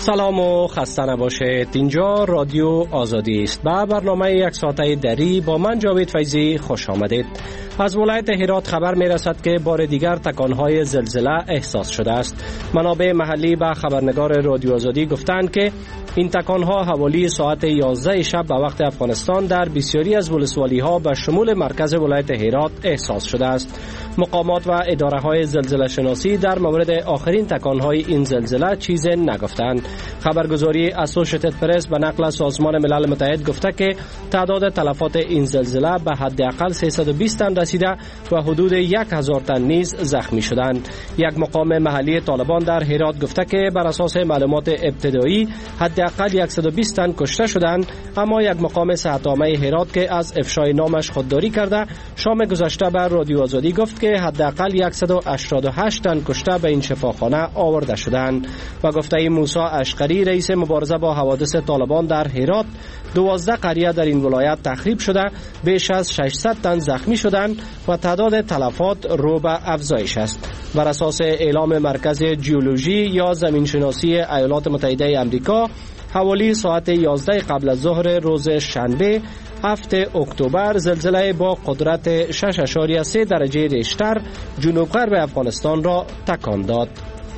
سلام و خسته نباشید. اینجا رادیو آزادی است. با برنامه یک ساعته دری با من جاوید فیضی خوش آمدید. از ولایت هرات خبر می رسد که بار دیگر تکانهای زلزله احساس شده است. منابع محلی به خبرنگار رادیو آزادی گفتند که این تکانها حوالی ساعت 11 شب به وقت افغانستان در بسیاری از ولسوالی‌ها به شمول مرکز ولایت هرات احساس شده است. مقامات و اداره‌های زلزله شناسی در مورد آخرین تکانهای این زلزله چیزی نگفتند. خبرگزاری اسوشیتد پرس به نقل از سازمان ملل متحد گفته که تعداد تلفات این زلزله به حداقل 320 تن رسیده و حدود 1000 تن نیز زخمی شدند. یک مقام محلی طالبان در هرات گفته که بر اساس معلومات ابتدایی حداقل 120 تن کشته شدند، اما یک مقام صحت عامه هرات که از افشای نامش خودداری کرده شام گذشته بر رادیو آزادی گفت که حداقل 188 تن کشته به این شفاخانه آورده شدند. و گفته موسی اشقری رئیس مبارزه با حوادث طالبان در هرات 12 قریه در این ولایت تخریب شده، بیش از 600 تن زخمی شدند و تعداد تلفات رو به افزایش است. بر اساس اعلام مرکز جیولوژی یا زمینشناسی ایالات متحده آمریکا حوالی ساعت 11 قبل از ظهر روز شنبه 7 اکتبر زلزله با قدرت 6.3 درجه ریشتر جنوب غرب افغانستان را تکان داد.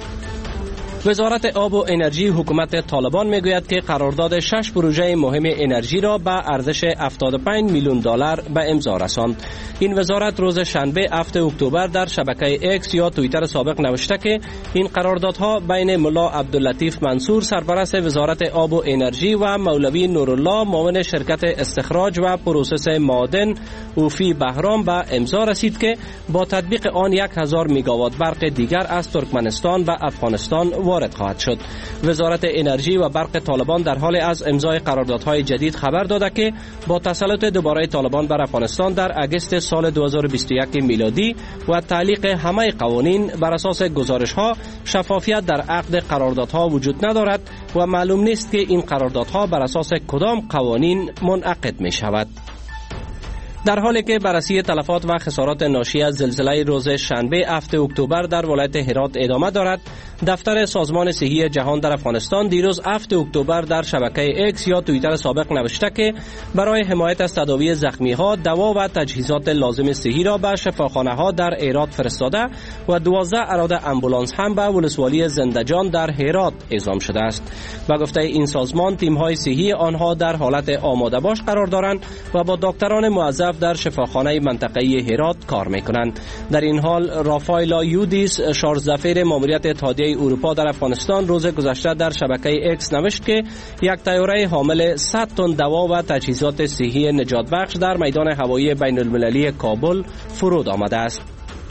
وزارت آب و انرژی حکومت طالبان میگوید که قرارداد 6 پروژه مهم انرژی را به ارزش 75 میلیون دلار به امضا رساند. این وزارت روز شنبه 7 اکتبر در شبکه اکس یا توییتر سابق نوشته که این قراردادها بین ملا عبداللطیف منصور سرپرست وزارت آب و انرژی و مولوی نورالله معاون شرکت استخراج و پروسس معادن اوفی بهرام به امضا رسید که با تطبیق آن 1000 میگاوات برق دیگر از ترکمنستان و افغانستان وارد خواهد شد. وزارت انرژی و برق طالبان در حال از امضای قراردادهای جدید خبر داده که با تسلط دوباره طالبان بر افغانستان در اگست سال 2021 میلادی و تعلیق همه قوانین بر اساس گزارش‌ها شفافیت در عقد قراردادها وجود ندارد و معلوم نیست که این قراردادها بر اساس کدام قوانین منعقد می شود. در حالی که بررسی تلفات و خسارات ناشی از زلزله روز شنبه 7 اکتبر در ولایت هرات ادامه دارد، دفتر سازمان صحی جهان در افغانستان دیروز 7 اکتبر در شبکه اکس یا توییتر سابق نوشته که برای حمایت از تداوی زخمی‌ها دوا و تجهیزات لازم صحی را به شفاخانه‌ها در هرات فرستاده و 12 اراده امبولانس هم به ولسوالی زندجان در هرات اعزام شده است. و گفته این سازمان تیم‌های صحی آنها در حالت آماده باش قرار دارند و با دکتران موظف در شفاخانه منطقه‌ای هرات کار می‌کنند. در این حال رافائلا یودیس شارژدفیر ماموریت اتحادیه اروپا در افغانستان روز گذشته در شبکه اکس نوشت که یک طیاره حامل 100 تن دوا و تجهیزات صحی نجات بخش در میدان هوایی بین المللی کابل فرود آمده است.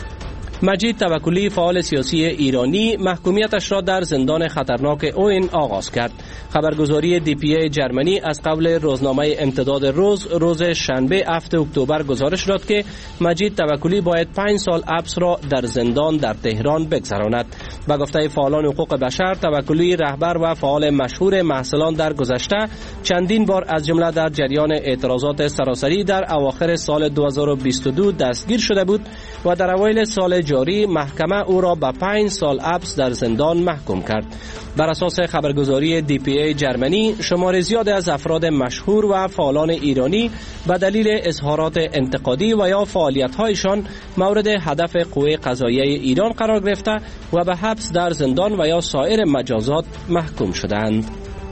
مجید توکلی فعال سیاسی ایرانی محکومیتش را در زندان خطرناک اوین آغاز کرد. خبرگزاری DPA جرمنی از قبل روزنامه امتداد روز شنبه 7 اکتبر گزارش داد که مجید توکلی باید 5 سال حبس را در زندان در تهران بگذراند. به گفته فعالان حقوق بشر، توکلی رهبر و فعال مشهور محصلان در گذشته چندین بار از جمله در جریان اعتراضات سراسری در اواخر سال 2022 دستگیر شده بود و در اوایل سال جاری محکمه او را به 5 سال حبس در زندان محکوم کرد. بر اساس خبرگزاری DPA جرمنی، شمار زیادی از افراد مشهور و فعالان ایرانی به دلیل اظهارات انتقادی و یا فعالیت‌هایشان مورد هدف قوه قضاییه ایران قرار گرفته و به حبس در زندان و یا سایر مجازات محکوم شدند.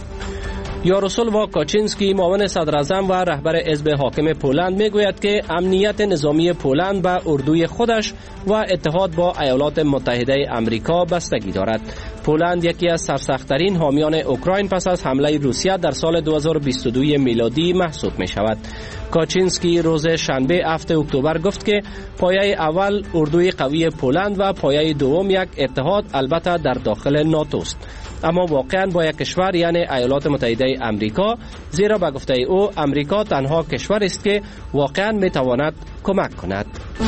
یاروسلاو کاچینسکی معاون صدر اعظم و رهبر حزب حاکم پولند میگوید که امنیت نظامی پولند به اردوی خودش و اتحاد با ایالات متحده آمریکا بستگی دارد. پولند یکی از سرسخت‌ترین حامیان اوکراین پس از حمله روسیه در سال 2022 میلادی محسوب می شود. کاچینسکی روز شنبه 7 اکتبر گفت که پایه اول اردوی قوی پولند و پایه دوم یک اتحاد البته در داخل ناتو است. اما واقعا با یک کشور یعنی ایالات متحده آمریکا، زیرا به گفته او امریکا تنها کشور است که واقعا می تواند کمک کند.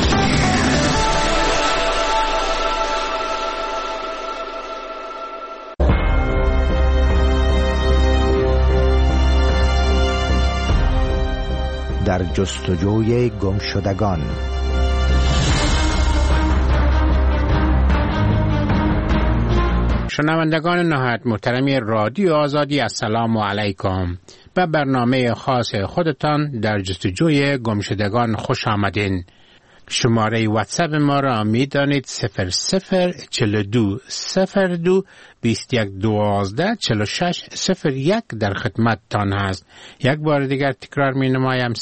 در جستجوی گمشدگان. شنوندگان نهایت محترمی رادیو آزادی، السلام علیکم. به برنامه خاص خودتان در جستجوی گمشدگان خوش آمدین. شماره واتساپ ما را می دانید 004202 2112 4601 در خدمت تان هست. یک بار دیگر تکرار می نمایم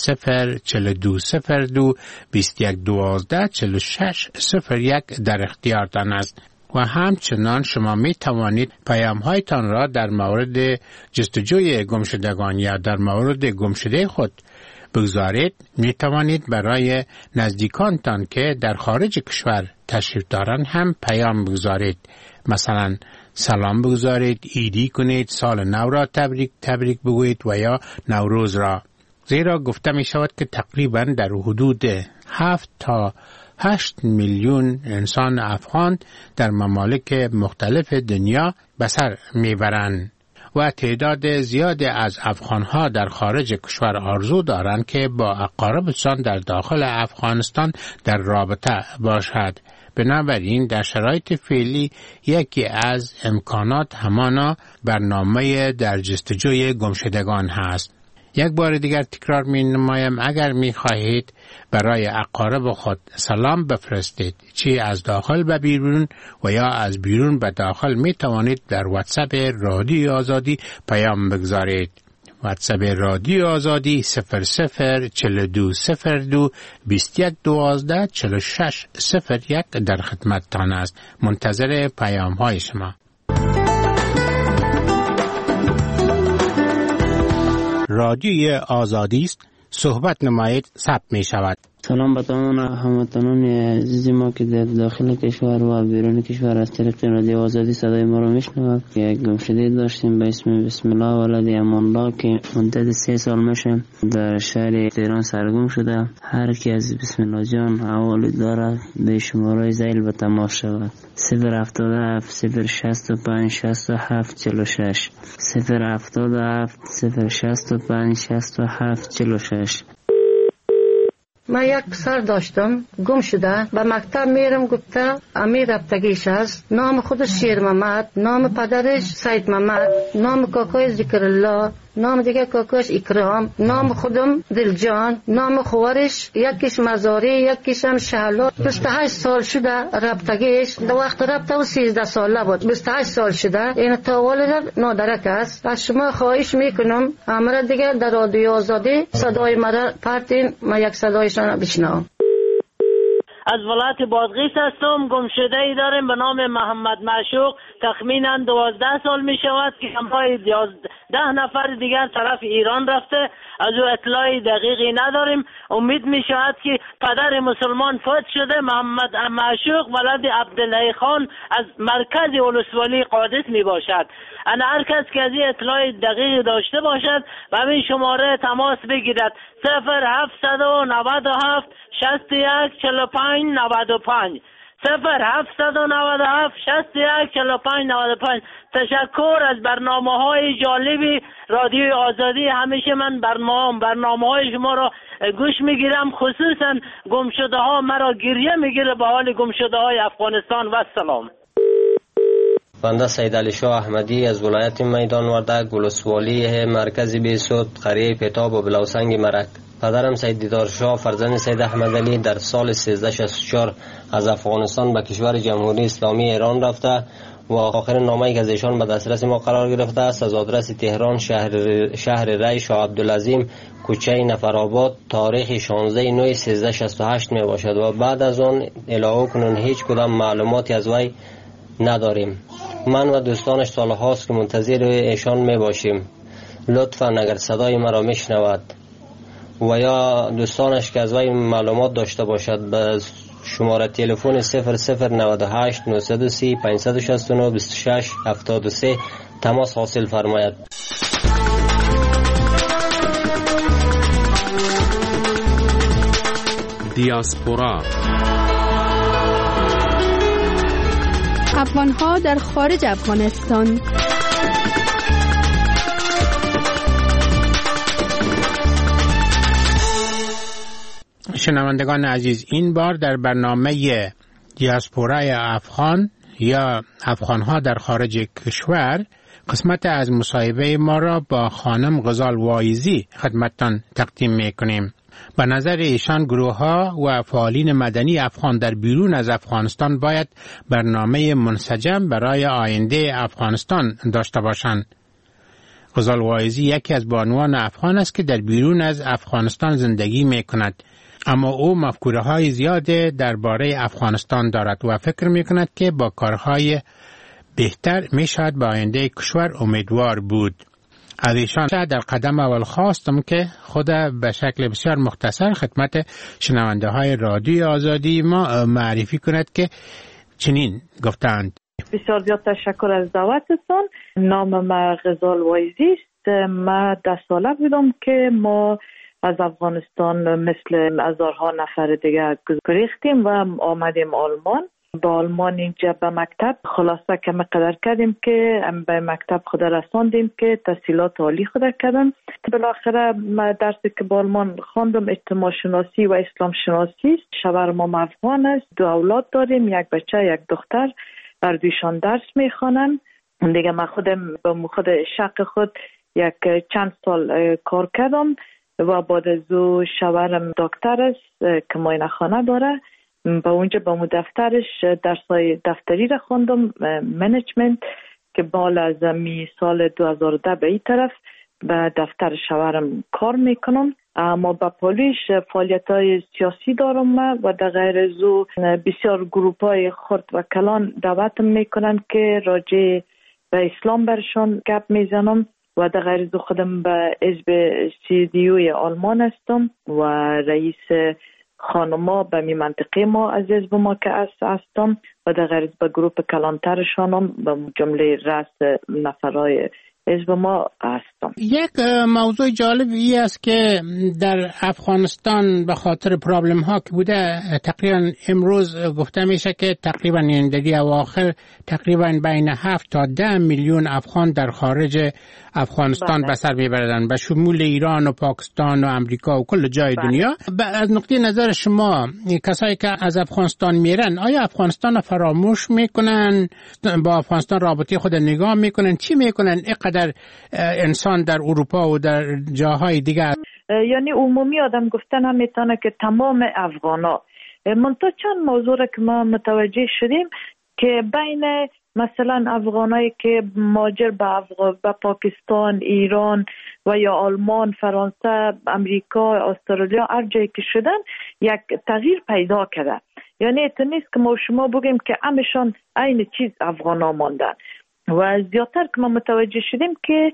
004202 2112 4601 در اختیار تان است. و همچنان شما می توانید پیام هایتان را در مورد جستجوی گمشدگان یا در مورد گمشده خود بگذارید. می توانید برای نزدیکانتان که در خارج کشور تشریف دارند هم پیام بگذارید. مثلا سلام بگذارید، عیدی کنید، سال نو را تبریک بگویید و یا نوروز را. زیرا گفته می شود که تقریبا در حدود 7 تا 8 میلیون انسان افغان در ممالک مختلف دنیا به سر میبرند و تعداد زیادی از افغانها در خارج کشور آرزو دارند که با اقاربشان در داخل افغانستان در رابطه باشد. بنابراین در شرایط فعلی یکی از امکانات همانا برنامه در جستجوی گمشدگان هست. یک بار دیگر تکرار می نمایم اگر می خواهید برای اقارب خود سلام بفرستید، چی از داخل به بیرون و یا از بیرون به داخل، می توانید در واتساپ رادیو آزادی پیام بگذارید. واتساپ رادیو آزادی 004202 2112 4601 در خدمت تان است. منتظر پیام های شما. رادیوی آزادی است. صحبت نمایید ثبت می شود. سلام به تمام هموطنان عزیز ما که در داخل کشور و بیرون کشور از طریق رادیو آزادی صدای ما رو میشنوند. یک گمشده داشتیم به اسم بسم الله ولد امان الله که مدت 3 سال میشه در شهر تهران سرگم شده. هر کی از بسم الله جان احوال داره به شماره زیل به تماس شود. 077 065 67 46 077 065 67 46. من یک پسر داشتم گم شده، به مکتب میرم گفته امیر رفتگیش است. نام خودش شیر محمد، نام پدرش سید محمد، نام کاکای ذکر الله، نام دیگه کاکاش اکرام، نام خودم دلجان، نام خوارش یکیش مزاری یکیش هم شهلا. 28 سال شده رفتگیش. در وقت رفته و 13 ساله بود. 28 سال شده. این تا والد نادرک است. از شما خواهش میکنم امر دیگه در رادیو آزادی صدای مرا پرتین، ما یک صدایشان بشنوم. از ولایت بادغیس هستم. گمشده ای داریم به نام محمد معشوق. تخمینا 12 سال می شود که همراه 10 نفر دیگر طرف ایران رفته. از او اطلاعی دقیقی نداریم. امید می شود که پدر مسلمان فوت شده. محمد معشوق ولد عبدالله خان از مرکز ولسوالی قادس می باشد. انا هر کس که از این اطلاع دقیق داشته باشد و همین شماره تماس بگیرد. 0797 61 45 95 0797 61 45 95. تشکر از برنامه‌های جالبی رادیو آزادی. همیشه من برنامه‌های شما را گوش میگیرم، خصوصا گمشده‌ها مرا گریه میگیره به حال گمشده‌های افغانستان. و سلام. بنده سید علی شاه احمدی از ولایت میدان وردک ولسوالی مرکز بیسود قریه پتاب و بلوسنگ مرک. پدرم سید دیدار شاه فرزند سید احمد علی در سال 1364 از افغانستان به کشور جمهوری اسلامی ایران رفته و آخرین نامه‌ای که از ایشان به دسترس ما قرار گرفته است از آدرس تهران شهر ری شاه عبدالعظیم کوچه نفرآباد تاریخ 16/9/1368 می باشد و بعد از آن الهو کنون هیچ کدام معلوماتی از وی نداریم. من و دوستانش سالهاست که منتظر ایشان می باشیم. لطفاً اگر صدای مرا میشنود و یا دوستانش که از وی معلومات داشته باشد به شماره تلفن 0098 930 569 26 73 تماس حاصل فرماید. دیاسپورا افغان‌ها در خارج افغانستان. شنوندگان عزیز، این بار در برنامه دیاسپورای افغان یا افغانها در خارج کشور قسمت از مصاحبه ما را با خانم غزال وایزی خدمتتان تقدیم میکنیم. به نظر ایشان گروه‌ها و فعالین مدنی افغان در بیرون از افغانستان باید برنامه منسجم برای آینده افغانستان داشته باشند. غزال وایزی یکی از بانوان افغان است که در بیرون از افغانستان زندگی می کند، اما او مفکوره‌های زیاده درباره افغانستان دارد و فکر می کند که با کارهای بهتر می شود به آینده کشور امیدوار بود. از ایشان در قدم اول خواستم که خود به شکل بسیار مختصر خدمت شنونده های رادیوی آزادی ما معرفی کند که چنین گفتند. بسیار زیاد تشکر از دعوتتان. نام ما غزال وایزی است. ما 10 ساله بودم که ما از افغانستان مثل هزارها نفر دیگه گریختیم و آمدیم آلمان. با آلمان اینجا به مکتب خلاصه که مقدر کردیم که به مکتب خود رساندیم که تحصیلات عالی خود کردم. بالاخره ما درسی که با آلمان خواندم اجتماع شناسی و اسلام شناسی. شوهر ما افغان است. 2 اولاد داریم، 1 بچه 1 دختر. هر دویشان درس میخوانن. دیگه من خود شق خود چند سال کار کردم و بعد از او شوهرم دکتر است که معاینه خانه داره. با اونجا با دفترش درسای دفتری را خوندم، منیجمنت، که بالا از سال 2010 به این طرف به دفتر شوهرم کار میکنم. اما با پولیش فعالیت‌های سیاسی دارم و در غیر از او بسیار گروپ‌های خرد و کلان دعوت میکنن که راجع به اسلام برشان گپ میزنم و در غیر از او خودم به حزب CDU آلمان هستم و رئیس خانما به می منطقه ما از حزب ما که هستم و در غیر از به گروپ کلانترشانم به جمله رأس نفرهای حزب ما هستم. یک موضوع جالب ای است که در افغانستان به خاطر پرابلم ها که بوده تقریبا امروز گفته میشه که تقریبا این دهه اواخر تقریبا بین 7 تا 10 میلیون افغان در خارج افغانستان به سر میبردن، به شمول ایران و پاکستان و امریکا و کل جای دنیا. از نقطه نظر شما کسایی که از افغانستان میرن آیا افغانستان فراموش میکنن؟ با افغانستان رابطه خود نگاه میکنن؟ چی میکنن؟ اینقدر انسان در اروپا و در جاهای دیگر، یعنی عمومی آدم گفتن هم میتونه که تمام افغانا. منتها چند موضوع را که ما متوجه شدیم که بین مثلا افغانایی که مهاجر به پاکستان، ایران و یا آلمان، فرانسه، امریکا، استرالیا هر جایی که شدن یک تغییر پیدا کرده. یعنی ات نیست که ما شما بگیم که همشان عین چیز افغانا ماندن و زیادتر که ما متوجه شدیم که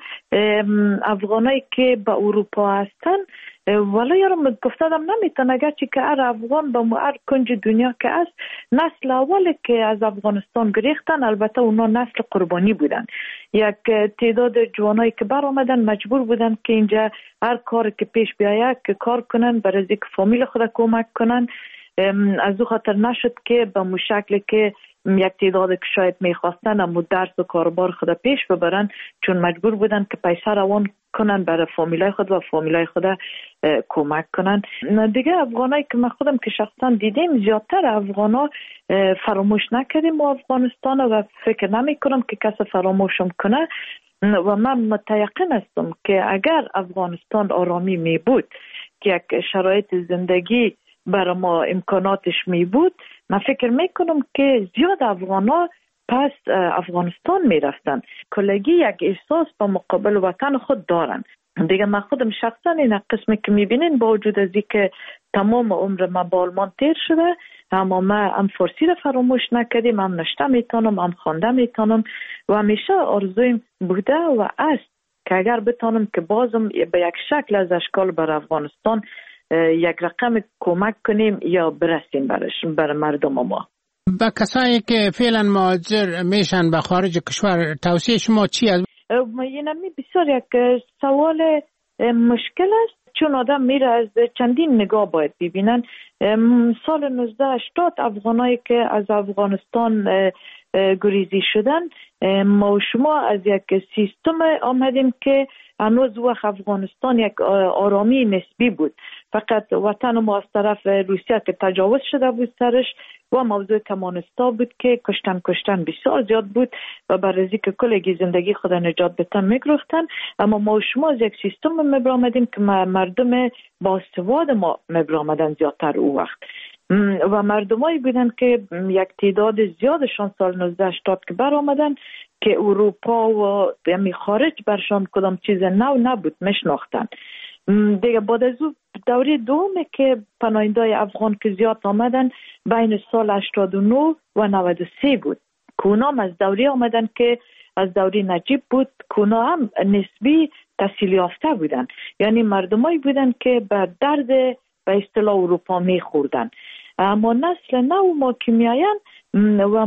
افغانایی که به اروپا هستن ولی یارم گفتم نمیتونه گرچه که هر افغان به هر کنج دنیا که است نسل اولی که از افغانستان گریختن، البته اونا نسل قربانی بودن. یک تعداد جوانایی که بر آمدن مجبور بودن که اینجا هر کار که پیش بیاید که کار کنن برای اینکه فامیل خود کمک کنن. از او خاطر نشد که به مو شکلی که یک تعداد که شاید میخواستن اما درس و کاربار خود پیش ببرن، چون مجبور بودن که پیسه روان کنن برای فامیلای خود و فامیلای خود کمک کنن. دیگه افغانایی که من خودم که شخصا دیدیم زیادتر افغانا فراموش نکردیم و افغانستان و فکر نمی کنم که کسی فراموشم کنه و من متیقن هستم که اگر افغانستان آرامی می بود که یک شرایط زندگی برای ما امکاناتش می بود، من فکر میکنم که زیاد افغانا پس افغانستان میرفتن. کلگی یک احساس با مقابل وطن خود دارن. دیگه من خودم شخصا این قسمی که میبینین با وجود از اینکه تمام عمر ما با آلمان تیر شده، اما ما هم فارسی رو فراموش نکردیم، هم نشته میتونم، هم خوانده میتونم و همیشه آرزویم بوده و است که اگر بتونم که بازم به یک شکل از اشکال بر افغانستان یک رقم کمک کنیم یا برسیم برای مردم ما. با کسایی که فعلا مهاجر میشن به خارج کشور توصیه شما چی است؟ اینمی بسیار یک سوال مشکل است، چون آدم میره از چندین نگاه باید ببینن. سال 1980 افغانایی که از افغانستان گریزی شدن، ما و شما از یک سیستم آمدیم که هنوز وقت افغانستان یک آرامی نسبی بود. فقط وطن ما از طرف روسیه که تجاوز شده بود سرش و موضوع کمونیستا بود که کشتن بسیار زیاد بود و برای که کلگی زندگی خود نجات بتن میگرفتن. اما ما و شما از یک سیستم میبرامدیم که مردم باسواد ما میبرامدن زیادتر او وقت و مردمایی بودن که یک تعداد زیادشان سال 1980 که برآمدن که اروپا و یعنی خارج برشان کدام چیز نو نبود میشناختن. دیگه بعد از دوره دومه که پناهنده‌های افغان که زیاد آمدن بین سال 89 و 93 بود که اونا از دوره آمدن که از دوره نجیب بود که اونا هم نسبی تحصیل یافته بودن، یعنی مردمایی بودن که به درد به اصطلاح اروپا میخوردن. اما نسل نو ما که میاین و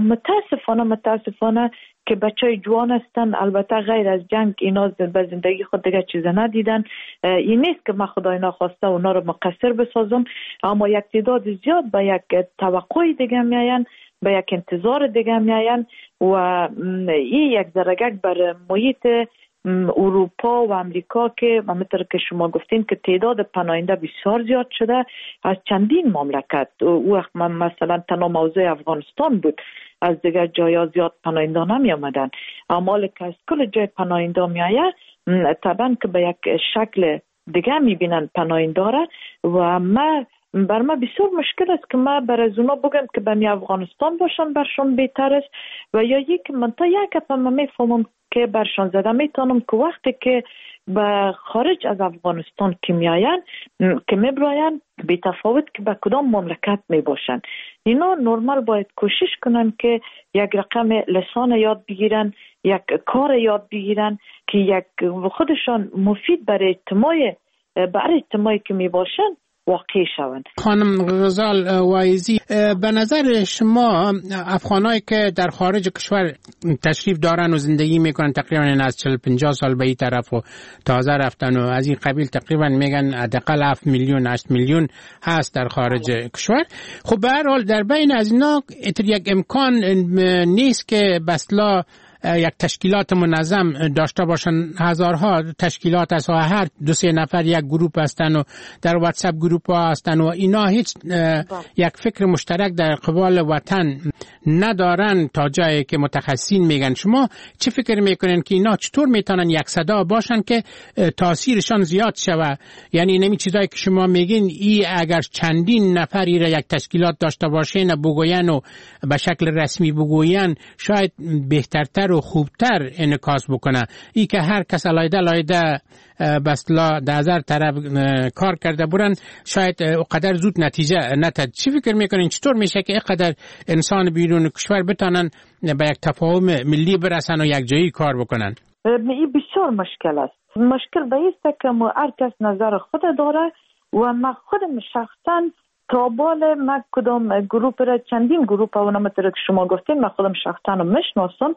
متاسفانه که بچه جوان هستن، البته غیر از جنگ اینا به زندگی خود دیگه چیز ندیدن. این نیست که من خدای نخواسته اونا رو مقصر بسازم، اما یک تعداد زیاد به یک توقع دیگه میاین، به یک انتظار دیگه میاین و این یک درجه بر محیط اروپا و امریکا که همونطور که شما گفتین که تعداد پناهنده بسیار زیاد شده از چندین مملکت. وقت مثلا تنها موضوع افغانستان بود، از دیگر جایا زیاد پناهنده نمی آمدن. اما که از کل جای پناهنده می آید طبعا که به یک شکل دیگه می بینن پناهنده را و بر ما بسیار مشکل است که ما بر از اونا بگم که به افغانستان باشن برشان بهتر است و یا یک من تا یک اپا میفهمم که برشان زده میتونم که وقتی که به خارج از افغانستان که میاین که میبراین بی تفاوت که به کدام مملکت میباشن، اینا نرمال باید کوشش کنن که یک رقم لسان یاد بگیرن، یک کار یاد بگیرن که یک خودشان مفید برای اجتماعی که میباشن واقعی شوند. خانم غزال وایزی، به نظر شما افغانایی که در خارج کشور تشریف دارن و زندگی میکنن تقریبا از 40-50 سال به این طرف و تازه رفتن و از این قبیل تقریبا میگن حداقل 7 میلیون 8 میلیون هست در خارج کشور، خب به هر حال در بین از اینا یک امکان نیست که بسلا یک تشکیلات منظم داشته باشن؟ هزارها تشکیلات است و هر 2-3 نفر یک گروپ هستن و در واتساپ گروپ ها هستن و اینا هیچ یک فکر مشترک در قبال وطن ندارن تا جایی که متخصصین میگن. شما چه فکر میکنن که اینا چطور میتونن یک صدا باشن که تاثیرشان زیاد شوه؟ یعنی نمی چیزایی که شما میگین ای اگر چندین نفری را یک تشکیلات داشته باشین بگوین و به شکل رسمی بگوین شاید بهترتر و خوبتر انعکاس بکنه. ای که هر کس علایده بسلا در طرف کار کرده برن شاید اقدر زود نتیجه نتد. چی فکر میکنین چطور میشه که اقدر انسان بیرون کشور بتانن به یک تفاهم ملی برسن و یک جایی کار بکنن؟ این بسیار مشکل است. مشکل به ایست که هر کس نظر خود داره و من خودم شخصا تابال من کدام گروپ را چندین گروپ و نمطور که شما گفتین من خودم شخصا رو میشناسم،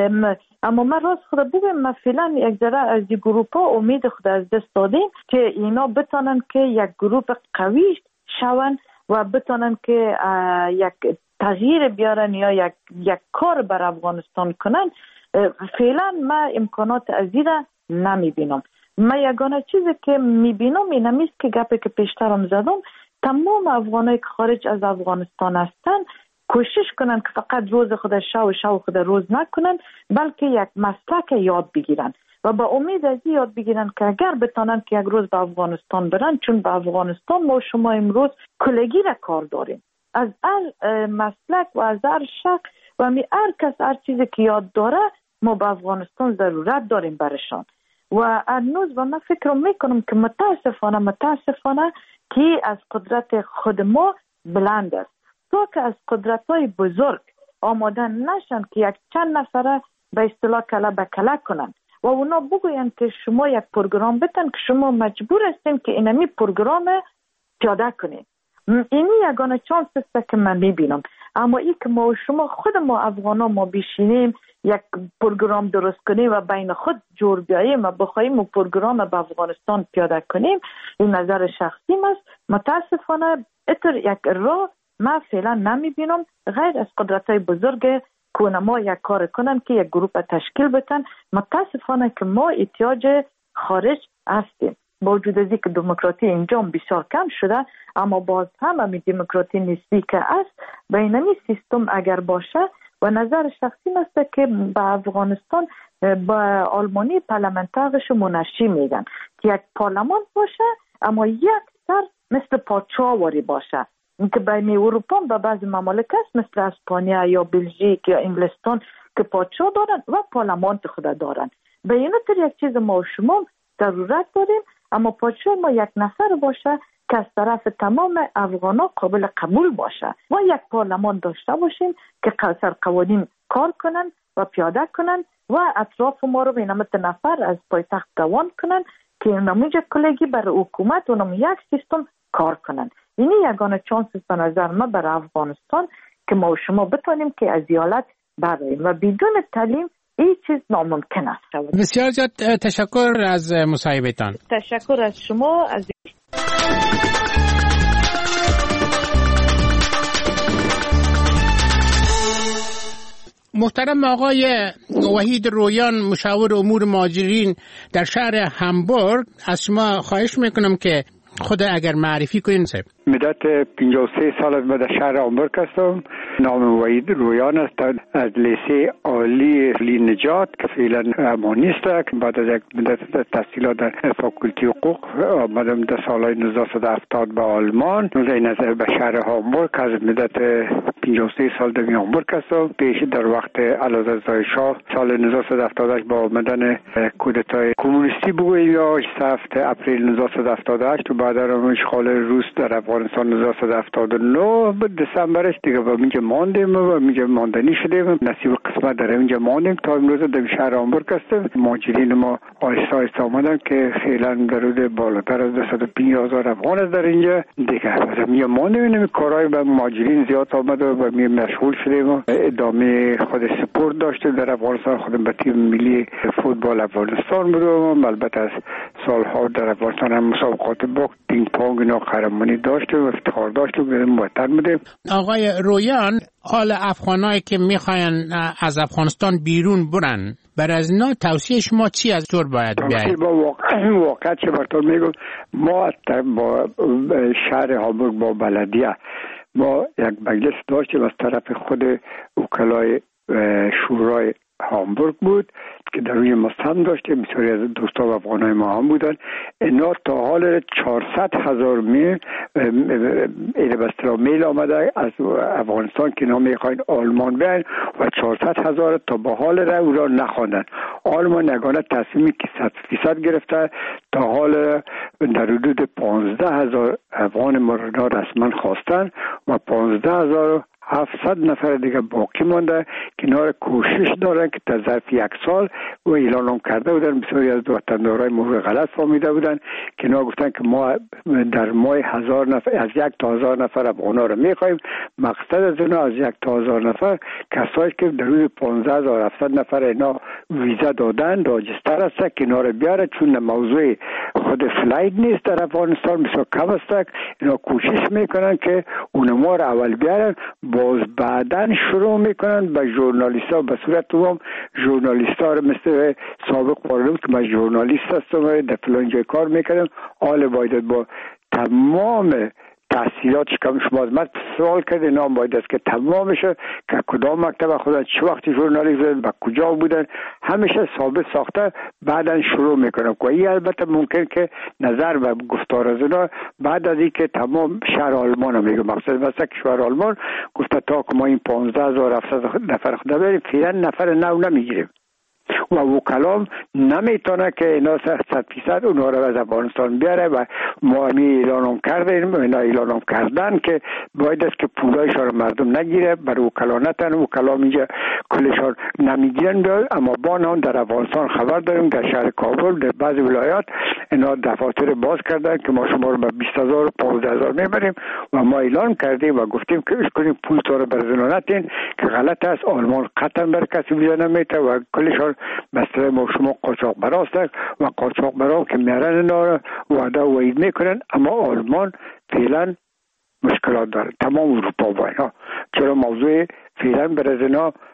اما من راست خود بگم من فعلا یک ذره از این گروپ ها امید خود از دست دادیم که اینا بتانن که یک گروپ قوی شون و بتانن که یک تغییر بیارن یا یک کار بر افغانستان کنن. فعلا من امکانات از این را نمیبینم. من یگانه چیزی که میبینم این همیست که گپی که پیشترم زدم، تمام افغانایی که خارج از افغانستان هستن کوشش کنن که فقط روز خود شو خود روز نکنن، بلکه یک مسلک یاد بگیرن و با امید از یاد بگیرن که اگر بتانن که یک روز به افغانستان برن، چون به افغانستان ما شما امروز کلگی را کار داریم از هر مسلک و از هر شخص و هر کس هر چیزی که یاد داره ما به افغانستان ضرورت داریم برشان. و هنوز و من فکر میکنم که متاسفانه که از قدرت خود ما بلند است تا که از قدرت‌های بزرگ آماده نشن که یک چند نفره به اصطلاح کله به کله کنن و اونا بگوین که شما یک پروگرام بتن که شما مجبور هستین که اینمی پروگرام پیاده کنین. اینی یگانه چانس است که من میبینم. اما ای که ما و شما خود ما افغانا ما بشینیم یک پروگرام درست کنیم و بین خود جور بیاییم و بخوایم و پروگرام به افغانستان پیاده کنیم، این نظر شخصیم است. متاسفانه اتر یک راه ما فعلا نمیبینم غیر از قدرت‌های بزرگ که ما یک کار کنن که یک گروه تشکیل بتن. متاسفانه که ما احتیاج خارج هستیم. با وجود از اینکه دموکراسی اینجا بسیار کم شده، اما باز هم همین دموکراسی نسبی که است بین این سیستم اگر باشه، و نظر شخصی است که به افغانستان با آلمانی پارلمانترش منشی میگن که یک پارلمان باشه اما یک سر مثل پادشاهواری باشه، اینکه بین اروپا به بعض ممالک است مثل اسپانیا یا بلژیک یا انگلستان که پادشاه دارن و پارلمان خود دارن. به این طور یک چیز ما و شما ضرورت داریم، اما پادشاه ما یک نفر باشه که از طرف تمام افغانا قابل قبول باشه و یک پارلمان داشته باشیم که سر قوانین کار کنن و پیاده کنن و اطراف ما رو به نمت نفر از پایتخت دوان کنن که نموجه کلگی بر حکومت و نمو یک سیستم کار کنن. اینی یگانه چانس است به نظر ما بر افغانستان که ما و شما بتونیم که از ایالت براییم و بدون تعلیم این چیز ناممکن است. بسیار زیاد تشکر از مصاحبه‌تان. تشکر از شما. از محترم آقای وحید رویان، مشاور امور مهاجرین در شهر همبورگ، از شما خواهش میکنم که خود اگر معرفی کنین. مدت 53 سال از در شهر همبورگ هستم. نام وحید رویان است. از لیسه عالی نجات که فعلا امانیست است. بعد از یک مدت تحصیلات در فاکولتی حقوق آمدم در سالهای 1970 به آلمان. نظر به شهر همبورگ از مدت 53 سال در همبورگ هستم. پیش در وقت علازاده شاه سال 1978 با آمدن کودتای کمونیستی بگوییم یا 7 اپریل 1978 و بعد از اشغال روس در افغانستان 1979 دسامبرش دیگه با اینجا ماندیم و اینجا ماندنی شدیم. نصیب قسمت در اینجا ماندیم تا امروز در شهر همبورگ هستیم. مهاجرین ما آهسته آهسته آمدن که فعلا درود بالاتر از 250,000 افغان است در اینجا دیگه. از اینجا ماندیم. این کارهای به مهاجرین زیاد آمد و به می مشغول شدیم و ادامه خود سپورت داشتیم در افغانستان. خودم به تیم ملی فوتبال افغانستان بودم. البته از سالها در افغانستان هم مسابقات باخت پینگ پونگ اینا قهرمانی داشتیم و افتخار داشتیم موطن بودیم. آقای رویان، حال افغانایی که میخواین از افغانستان بیرون برن، بر از اینا توصیه شما چی از طور باید بیاید؟ با واقعا چه برطور میگم، ما با شهر همبورگ با بلدیه ما یک مجلس داشتیم از طرف خود وکلای شورای همبورگ بود که در روی مستم داشتیم. بسیاری از دوستان افغانای ما هم بودن. اینا تا حال 400,000 میل آمده از افغانستان که اینا میخواین آلمان بیاین و 400,000 تا به حال او را نخواندن. آلمان یگانه تصمیمی که 100% گرفته تا حال در حدود 15,000 افغان ما را رسما خواستن و 15,700 نفر دیگه باقی مانده که اینا کوشش دارن که تا ظرف یک سال و اعلان هم کرده بودن. بسیاری از وطندارای ما غلط فهمیده بودن که اینا گفتن که ما در ماه 1000 نفر از 1 تا 1000 نفر افغانا رو میخوایم. مقصد از اینا از 1 تا 1000 نفر کسایی که در حدود 15,700 نفر اینا ویزا دادن راجستر هست که اینا رو بیاره، چون موضوع خود فلایت نیست در افغانستان بسیار کم است. اینا کوشش میکنن که اونما رو اول بیارن، باز بعدن شروع میکنن به ژورنالیست‌ها به صورت عموم ژورنالیست‌ها رو مثل سابق پارلمان که من ژورنالیست هستم در فلان جای کار میکردم، حال باید با تمام تحصیلاتش که شما از من سوال کرده نام باید است که تمام بشه که کدام مکتب خودن چه وقتی ژورنالیست بودن و کجا بودن همیشه ثابت ساخته بعدن شروع میکنن. که این البته ممکن که نظر و گفتار از اینا بعد از اینکه تمام شهر آلمان هم میگه مقصد مثلا که شهر آلمان گفته تا که ما این 15,700 نفر خدا بریم فعلا نفر نو نمیگیریم و وکلام نمیتونه که اینا 100% اونها رو از افغانستان بیاره و ما اعلان کردیم، اینا اعلان کردن که باید است که پولایشان رو مردم نگیره، برای وکلا نتن، وکلام اینجا کلشان نمیگیرن. اما با نام در افغانستان خبر داریم در شهر کابل در بعضی ولایات اینا دفاتر باز کردن که ما شما رو به 20,000 و 15,000 میبریم و ما اعلان کردیم و گفتیم که اش کنیم پول تو رو برزنا نتین که غلط است. آلمان قطعا بر کسی ویزا نمیده و کلشان مثلا ما شما قاچاق براست و قاچاق برا که میرن اینا وعده و وعید میکنن. اما آلمان فعلا مشکلات داره، تمام اروپا با اینا، چرا موضوع فعلا برای اینا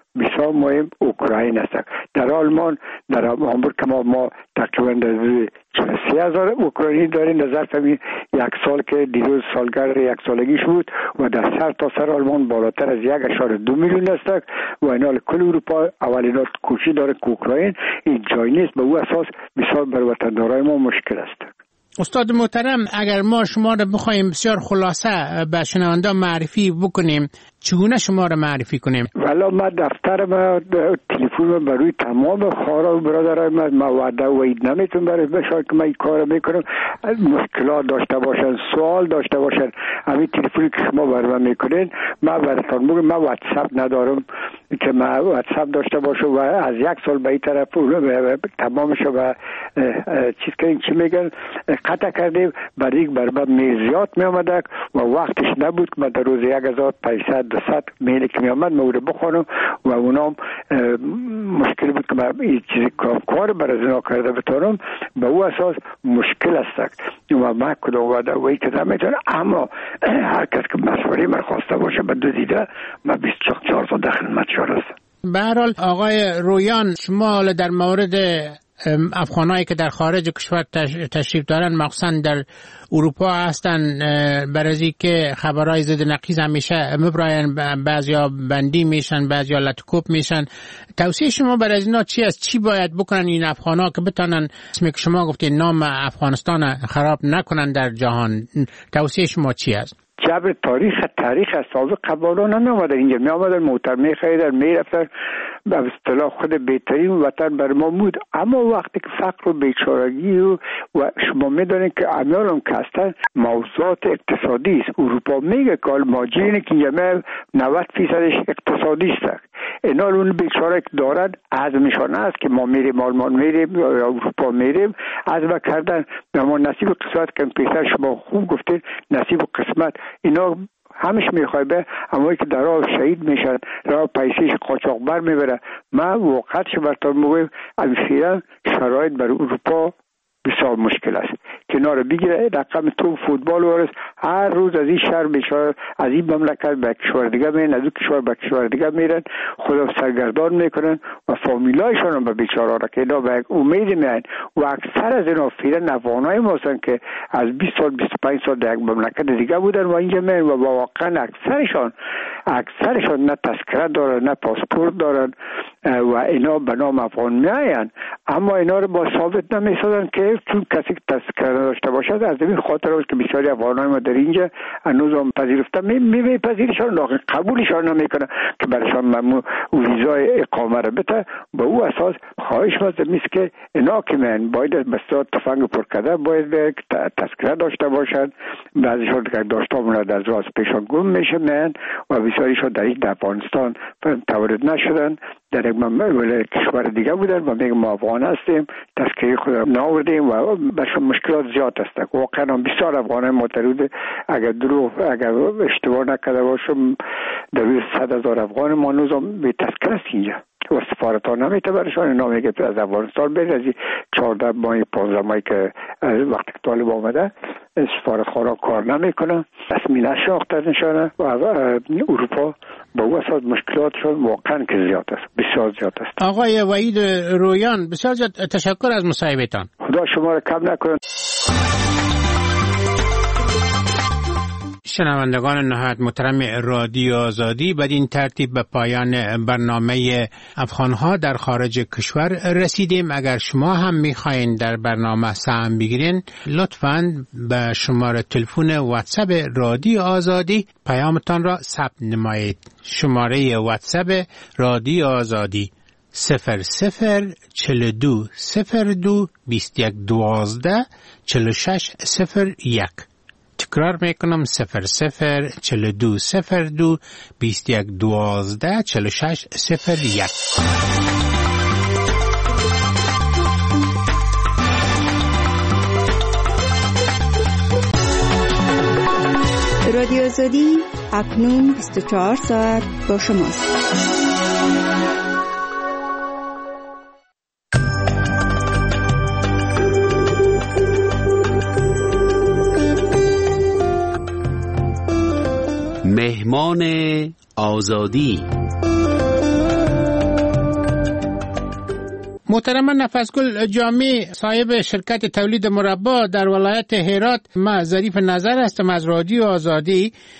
بسیار مهم اوکراین است. در آلمان در هامبورگ که ما تقریبا 43,000 اوکراینی داریم در ظرف یک سال که دیروز سالگرد یک سالگیش بود و در سر تا سر آلمان بالاتر از 1.2 میلیون است و اینا کل اروپا اولین کوشش داره که اوکراین این جای نیست. به او اساس بسیار بر وطندارای ما مشکل است. استاد محترم، اگر ما شما را بخوایم بسیار خلاصه به شنونده معرفی بکنیم، چگونه شما را معرفی کنیم؟ والا ما دفتر ما تلفن برای تمام خواهران و برادران ما وعده و اید نمیتونم برای بشار که من این کار میکنم. مشکلات داشته باشن، سوال داشته باشن، همین تلفنی که شما برای من میکنین ما براتون میگم. من واتساپ ندارم که ما واتساپ داشته باشم و از یک سال به این طرف تمامش و چیز که این چی میگن قطع کردیم. برای یک بربه میزیات می آمده و وقتش نبود که من در روز 1500-200 میلی که می آمد من رو بخونم و اونام مشکل بود که من این چیزی کار برای زنا کرده بتانم. به او اساس مشکل است و من کدام وعده و ای که نمیتونم. اما هر کس که مشوره من خواسته باشه به دو دیده من 24 ساعت در خدمت شما هستم. به هر حال آقای رویان، شما در مورد افغانایی که در خارج کشور تشریف دارن مخصوصا در اروپا هستن برای که خبرهای ضد نقیض همیشه مبراین، بعضیا بندی میشن، بعضیا لطکوب میشن. توصیه شما برای اینا چی است؟ چی باید بکنن این افغانا که بتونن اسمی که شما گفتید نام افغانستان خراب نکنن در جهان؟ توصیه شما چی است؟ جبر تاریخ است. سابق قبالا نمی آمده اینجا، می آمدن موتر می خریدن می رفتن به اصطلاح خود بهترین وطن بر ما بود. اما وقتی که فقر و بیچارگی و شما می دانید که امیالم که هستن موضوعات اقتصادی است. اروپا میگه که ماجرینه که اینجا 90% اقتصادی است. اینا اون بیچاره که دارن عزمشان است که ما میریم آلمان میریم یا اروپا میریم عزم کردن. اما نصیب قسمت که پیسر شما خوب گفتید نصیب قسمت اینا همش میخوای به اما که در راه شهید میشن، راه پیسیش قاچاقبر میبره. من واقعا براتون میگم امیفیرا شرایط بر اروپا بسیار مشکل است. کنار بگیره رقم تو فوتبال ورس هر روز از این شهر بیشتر از این مملکت به کشور دیگه میرن، از این کشور به کشور دیگه میرن، خدا سرگردان میکنن و فامیلایشان هم به بیچاره را که اینا به امید میان و اکثر از اینا فیرن افغانای ما هستن که از 20 سال 25 سال در یک مملکت دیگه بودن و اینجا میان و واقعا اکثرشان نه تذکره دارن نه پاسپورت دارن و اینا به نام افغان میاین. اما اینا رو با ثابت نمیسازن که چون کسی که تذکره داشته باشد. از این خاطر است که بسیاری افغانای ما در اینجا هنوز هم پذیرفته میپذیرشان لکن قبولشان نمیکنه که برایشان ممنوع ویزای اقامه رو بده. به او اساس خواهش میست که اینا که من باید بسیار تفنگ پر کرده باید تذکره داشته باشد. بعضیشان که داشته مونده از راز پیشان گم میشه من و بسیاریشان در این افغانستان تولد نشدن، در یک کشور دیگه بودن و میگم ما افغان هستیم، تذکره خود ناوردیم و برشون مشکلات زیاد هست. واقعا بسیار افغانای معترض اگر اشتباه نکرده باشم در 100,000 افغان ما هنوز به تذکره است اینجا و سفارت ها نمیته برشان. اینا میگه از افغانستان برید از 14 ماه 15 ماهی که وقتی طالب آمده سفارت خارا کار نمیکنه، رسمی نشناخته نشانه و اروپا با او اساس مشکلاتشون واقعا که زیاد است، بسیار زیاد است. آقای وحید رویان بسیار زیاد تشکر از مصاحبتان. خدا شما را کم نکنه. شنوندگان نهایت محترم رادیو آزادی، بدین ترتیب به پایان برنامه افغانها در خارج کشور رسیدیم. اگر شما هم میخواین در برنامه سهم بگیرین لطفاً به شماره تلفن واتساپ رادیو آزادی پیامتان را ثبت نمایید. شماره واتساپ رادیو آزادی 0042 02 21 12 46 01. تکرار میکنم 0042 02 21 12 46 01. رادیو آزادی اکنون 24 ساعت با شماست. مهمان آزادی محترم نفسگل جامی، صاحب شرکت تولید مربا در ولایت هرات، ما ظریف نظر هستم از رادیو آزادی.